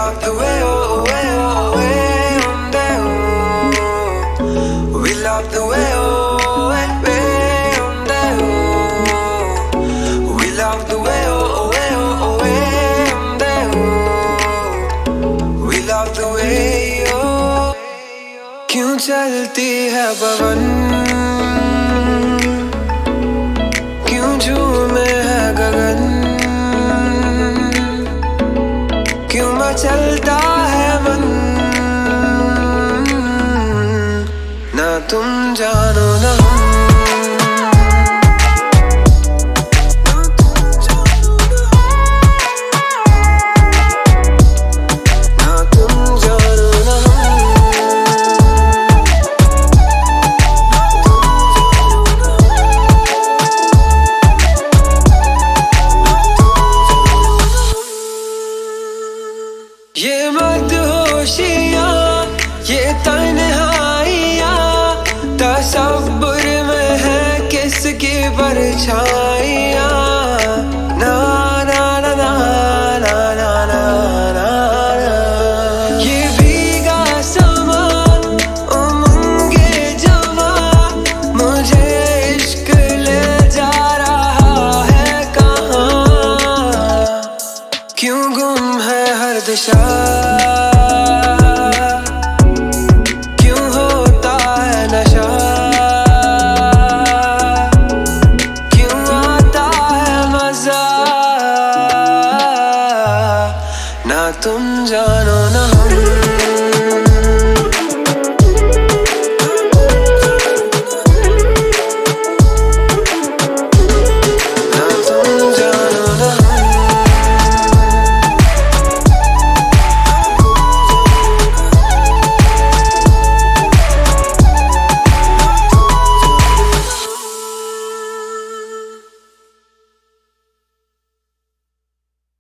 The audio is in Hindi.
love the way, oh, way, oh, way, oh. We love the way, oh, way, way, oh. We love the way, oh, way, oh, way, oh. We love the way, oh. क्यों चलती है पवन, क्यों झूमे है गगन, क्यों मचलता है मन, ना तुम जानो ना हम। ये मदहोशियाँ, ये तन्हाइयाँ, तसव्वुर में है किसकी परछाइयाँ। ना ना ना ना ना ना ना ना, ये भीगा समा उमंगे जवा, मुझे इश्क ले जा रहा है कहाँ। क्यों गुम है हर दिशा, क्यों होता है नशा, क्यों आता है मजा, ना तुम जानो